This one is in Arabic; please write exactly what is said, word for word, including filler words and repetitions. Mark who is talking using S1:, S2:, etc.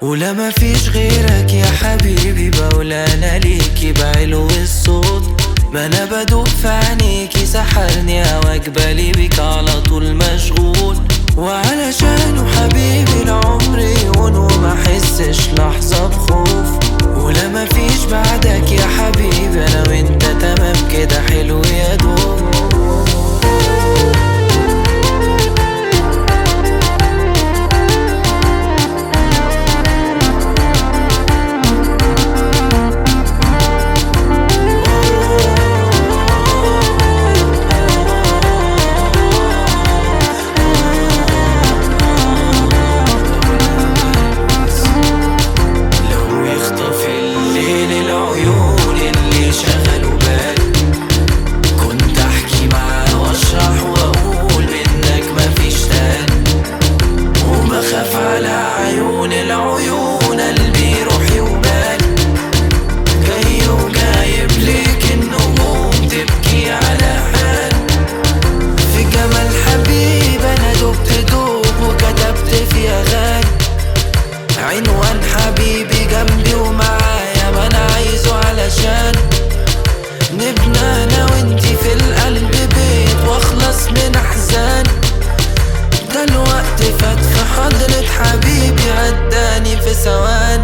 S1: ولا مفيش غيرك يا حبيبي، بقول انا ليكي بعلو الصوت. ما انا بدوب في عينيكي، سحرني هواك بالي بيك على طول مشغول. وعلشانه حبيبي العمر يهون وما احسش لحظة بخوف. ولا مفيش بعدك يا حبيبي، انا وانت تمام كده حلو يا دوب. العيون قلبي روحي وبال، جاي وجايب ليك النجوم تبكي على حال. في جمال حبيب انا دبت دوب وكتبت في اغاني. عنوان حبيبي جنبي ومعايا، ما انا عايزه علشان نبنى انا وانتي في القلب بيت واخلص من احزاني. ده الوقت فات في حضرة حبيبي عداني في ثواني.